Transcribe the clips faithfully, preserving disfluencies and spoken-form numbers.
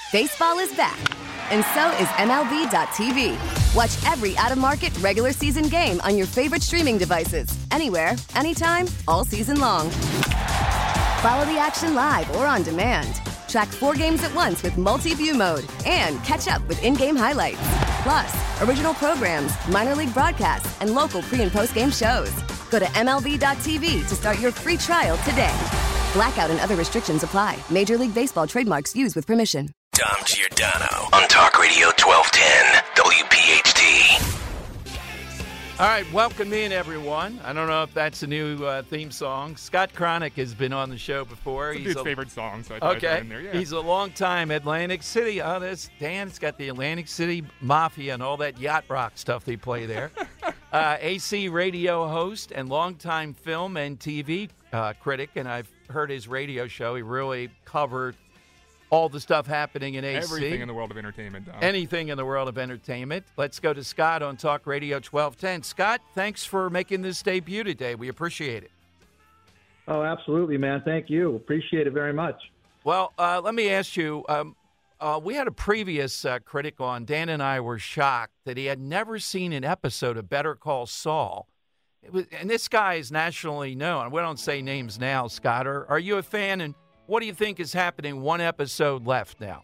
Baseball is back, and so is M L B dot T V. Watch every out-of-market regular season game on your favorite streaming devices, anywhere, anytime, all season long. Follow the action live or on demand. Track four games at once with multi-view mode and catch up with in-game highlights. Plus, original programs, minor league broadcasts, and local pre- and post-game shows. Go to M L B dot T V to start your free trial today. Blackout and other restrictions apply. Major League Baseball trademarks used with permission. Dom Giordano on Talk Radio twelve ten W P H T. All right, welcome in, everyone. I don't know if that's a new uh, theme song. Scott Cronick has been on the show before. It's a He's dude's a, favorite song, so I thought okay. I'd throw it in there. Yeah. He's a long-time Atlantic City. Oh, this Dan, it's got the Atlantic City Mafia and all that yacht rock stuff they play there. uh, A C radio host and longtime film and T V uh, critic, and I've heard his radio show. He really covered all the stuff happening in A C. Everything in the world of entertainment, Dom. Anything in the world of entertainment. Let's go to Scott on Talk Radio twelve ten. Scott, thanks for making this debut today. We appreciate it. Oh, absolutely, man. Thank you. Appreciate it very much. Well, uh, let me ask you, um, uh, we had a previous uh, critic on. Dan and I were shocked that he had never seen an episode of Better Call Saul. It was, and this guy is nationally known. We don't say names now, Scott. Are, are you a fan, and what do you think is happening? One episode left now.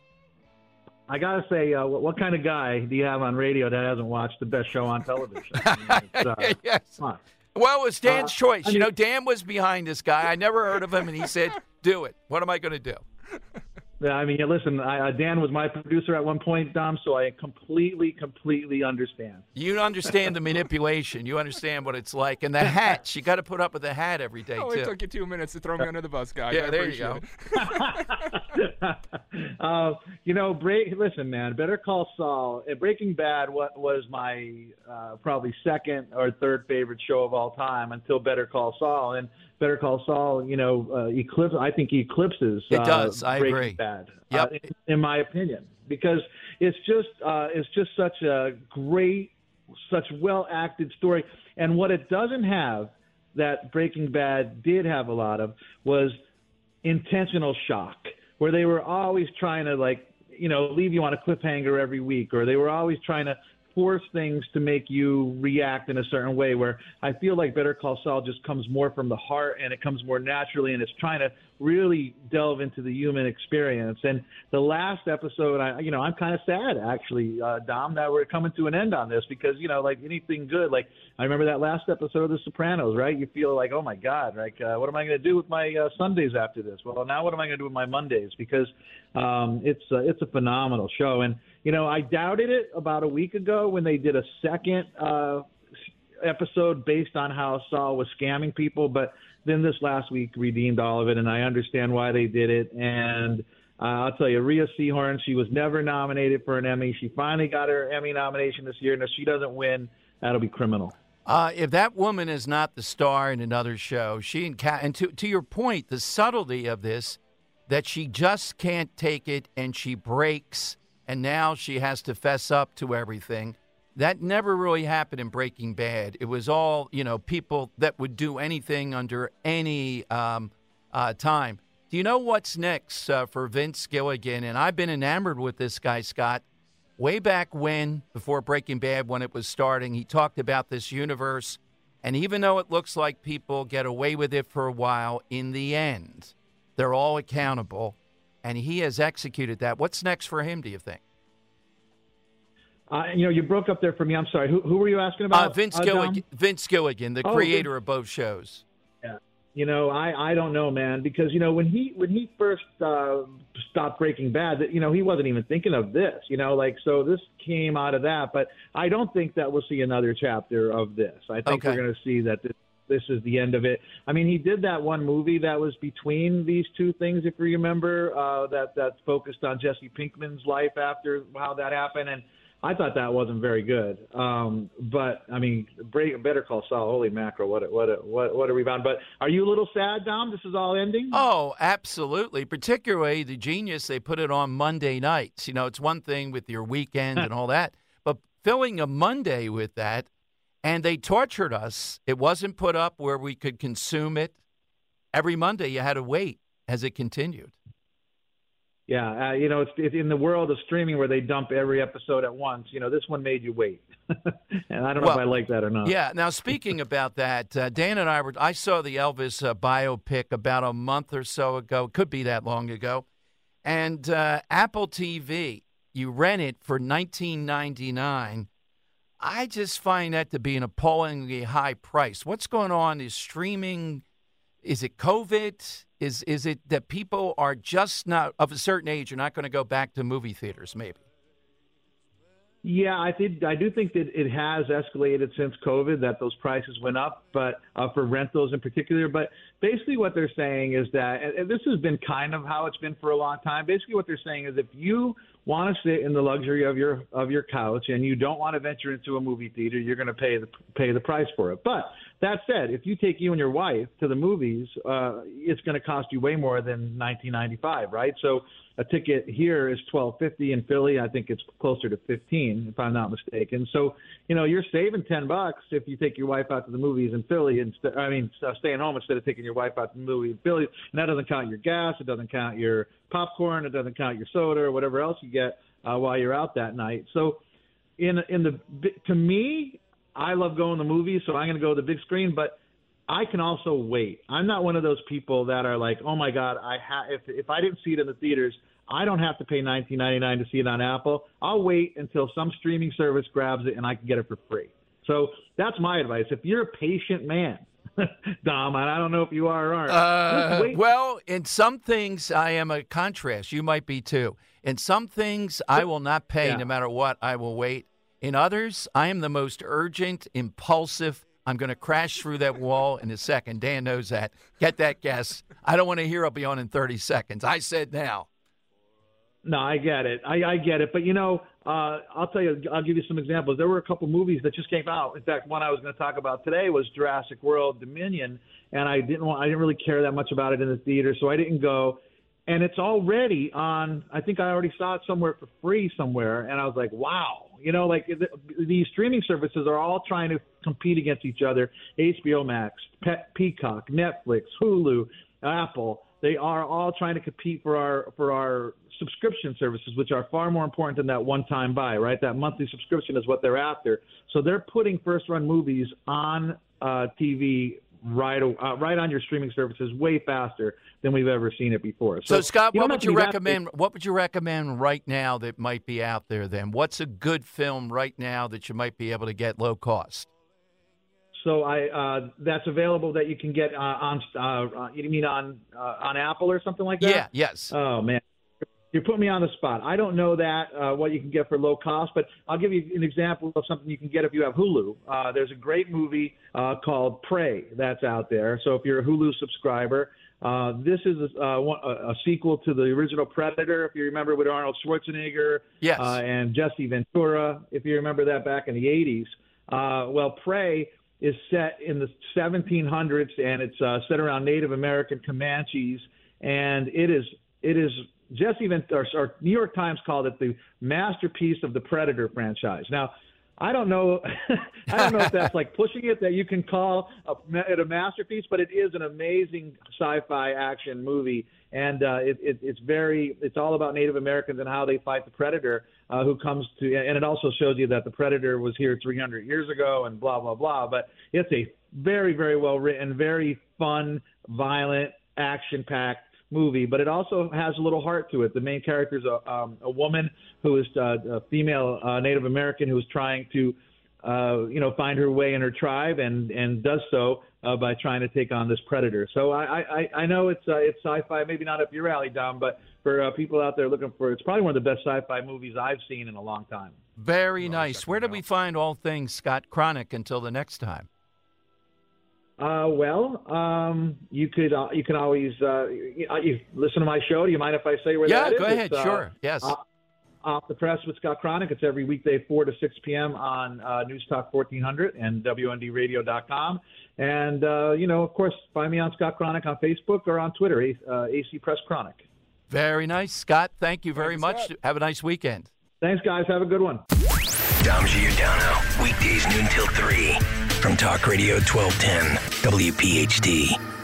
I got to say, uh, what, what kind of guy do you have on radio that hasn't watched the best show on television? I mean, it's, uh, yes. Come on. Well, it was Dan's Uh, choice. I you mean- know, Dan was behind this guy. I never heard of him, and he said, do it. What am I going to do? Yeah, I mean, listen, I, uh, Dan was my producer at one point, Dom, so I completely, completely understand. You understand the manipulation. You understand what it's like. And the hats. You got to put up with the hat every day, Oh, too. it took you two minutes to throw me under the bus, guy. Yeah, I there you appreciate go. it. uh, you know, break, listen, man, Better Call Saul. uh, Breaking Bad what, was my uh, probably second or third favorite show of all time until Better Call Saul. And Better Call Saul, you know, uh, eclipse. I think he eclipses. It uh, does. I Breaking agree. Bad, Yep. uh, in, in my opinion, because it's just uh, it's just such a great, such well acted story. And what it doesn't have that Breaking Bad did have a lot of was intentional shock, where they were always trying to, like, you know, leave you on a cliffhanger every week, or they were always trying to force things to make you react in a certain way, where I feel like Better Call Saul just comes more from the heart and it comes more naturally, and it's trying to really delve into the human experience. And the last episode, I, you know, I'm kind of sad actually, uh, Dom, that we're coming to an end on this, because, you know, like anything good, like I remember that last episode of The Sopranos, right? You feel like, oh my God, like, uh, what am I going to do with my uh, Sundays after this? Well, now what am I going to do with my Mondays? Because um, it's, uh, it's a phenomenal show. And, you know, I doubted it about a week ago when they did a second uh, episode based on how Saul was scamming people, but then this last week redeemed all of it, and I understand why they did it. And uh, I'll tell you, Rhea Seehorn, she was never nominated for an Emmy. She finally got her Emmy nomination this year, and if she doesn't win, that'll be criminal. Uh, if that woman is not the star in another show, she and, Ka- and to, to your point, the subtlety of this, that she just can't take it and she breaks, and now she has to fess up to everything. That never really happened in Breaking Bad. It was all, you know, people that would do anything under any um, uh, time. Do you know what's next uh, for Vince Gilligan? And I've been enamored with this guy, Scott. Way back when, before Breaking Bad, when it was starting, he talked about this universe. And even though it looks like people get away with it for a while, in the end, they're all accountable. And he has executed that. What's next for him, do you think? Uh, you know, you broke up there for me. I'm sorry. Who, who were you asking about? Uh, Vince, uh, Gilligan, Dom? Vince Gilligan, the Oh, creator Vince. of both shows. Yeah. You know, I, I don't know, man, because, you know, when he when he first uh, stopped Breaking Bad, that, you know, he wasn't even thinking of this, you know, like, so this came out of that. But I don't think that we'll see another chapter of this. I think Okay. we're going to see that this, this is the end of it. I mean, he did that one movie that was between these two things, if you remember, uh, that, that focused on Jesse Pinkman's life after how that happened. And I thought that wasn't very good. Um, but, I mean, break, Better Call Saul, holy mackerel, what a, what, a, what, what a rebound. But are you a little sad, Dom, this is all ending? Oh, absolutely. Particularly the genius, they put it on Monday nights. You know, it's one thing with your weekend and all that, but filling a Monday with that, and they tortured us. It wasn't put up where we could consume it. Every Monday you had to wait as it continued. Yeah, uh, you know, it's, it's in the world of streaming where they dump every episode at once. You know, this one made you wait, and I don't know well, if I like that or not. Yeah. Now, speaking about that, uh, Dan and I were. I saw the Elvis uh, biopic about a month or so ago. It could be that long ago, and uh, Apple T V. You rent it for nineteen ninety-nine. I just find that to be an appallingly high price. What's going on? Is streaming? Is it COVID? Is is it that people are just not of a certain age are not going to go back to movie theaters? Maybe. Yeah, I think I do think that it has escalated since COVID, that those prices went up, but uh, for rentals in particular. But basically, what they're saying is that, and this has been kind of how it's been for a long time. Basically, what they're saying is if you want to sit in the luxury of your of your couch and you don't want to venture into a movie theater, you're going to pay the pay the price for it. But that said, if you take you and your wife to the movies, uh, it's going to cost you way more than nineteen ninety-five, right? So a ticket here is twelve fifty in Philly. I think it's closer to fifteen, if I'm not mistaken. So, you know, you're saving ten bucks if you take your wife out to the movies in Philly instead. I mean, uh, staying home instead of taking your wife out to the movie in Philly. And that doesn't count your gas. It doesn't count your popcorn. It doesn't count your soda or whatever else you get uh, while you're out that night. So, in in the to me, I love going to the movies, so I'm going to go to the big screen. But I can also wait. I'm not one of those people that are like, oh my God, I ha- if if I didn't see it in the theaters, I don't have to pay nineteen ninety-nine to see it on Apple. I'll wait until some streaming service grabs it and I can get it for free. So that's my advice. If you're a patient man, Dom, and I don't know if you are or aren't. Uh, well, in some things, I am a contrast. You might be too. In some things, I will not pay yeah. no matter what. I will wait. In others, I am the most urgent, impulsive. I'm going to crash through that wall in a second. Dan knows that. Get that guess. I don't want to hear I'll be on in thirty seconds. I said now. No, I get it. I, I get it. But, you know, uh, I'll tell you, I'll give you some examples. There were a couple movies that just came out. In fact, one I was going to talk about today was Jurassic World Dominion, and I didn't want, I didn't really care that much about it in the theater, so I didn't go. And it's already on, I think I already saw it somewhere for free somewhere, and I was like, wow. You know, like the, these streaming services are all trying to compete against each other. H B O Max, Pe- Peacock, Netflix, Hulu, Apple. They are all trying to compete for our for our subscription services, which are far more important than that one-time buy, right? That monthly subscription is what they're after. So they're putting first-run movies on uh, T V right uh, right on your streaming services way faster than we've ever seen it before. So, so Scott, you what would you recommend? That- what would you recommend right now that might be out there? Then, what's a good film right now that you might be able to get low cost? So I uh, that's available that you can get uh, on. Uh, you mean on uh, on Apple or something like that? Yeah. Yes. Oh man, you're putting me on the spot. I don't know that uh, what you can get for low cost, but I'll give you an example of something you can get if you have Hulu. Uh, there's a great movie uh, called Prey that's out there. So if you're a Hulu subscriber, uh, this is a, a, a sequel to the original Predator. If you remember, with Arnold Schwarzenegger yes. uh, and Jesse Ventura. If you remember that back in the eighties. Uh, well, Prey is set in the seventeen hundreds, and it's uh, set around Native American Comanches, and it is it is Jesse Ventura, or New York Times called it the masterpiece of the Predator franchise. Now, I don't know, I don't know if that's like pushing it that you can call a, it a masterpiece, but it is an amazing sci-fi action movie, and uh, it, it, it's very it's all about Native Americans and how they fight the Predator. Uh, who comes to, and it also shows you that the Predator was here three hundred years ago and blah, blah, blah. But it's a very, very well written, very fun, violent, action-packed movie. But it also has a little heart to it. The main character is a, um, a woman who is uh, a female uh, Native American who is trying to, uh, you know, find her way in her tribe and, and does so uh, by trying to take on this Predator. So I, I, I know it's uh, it's sci-fi, maybe not up your alley, Dom, but for uh, people out there looking for, it's probably one of the best sci-fi movies I've seen in a long time. Very nice. Where do we find all things Scott Cronick until the next time? Uh, well, um, you could uh, you can always uh, you, you listen to my show. Do you mind if I say where yeah, that is? Yeah, go ahead. It's, sure. Uh, yes. Uh, Off the Press with Scott Cronick. It's every weekday, four to six p.m. on uh, News Talk fourteen hundred and W N D radio dot com. And, uh, you know, of course, find me on Scott Cronick on Facebook or on Twitter, uh, A C Press Cronick. Very nice. Scott, thank you very Thanks, much. Scott. Have a nice weekend. Thanks, guys. Have a good one. Dom Giordano, weekdays noon till three from Talk Radio twelve ten W P H T.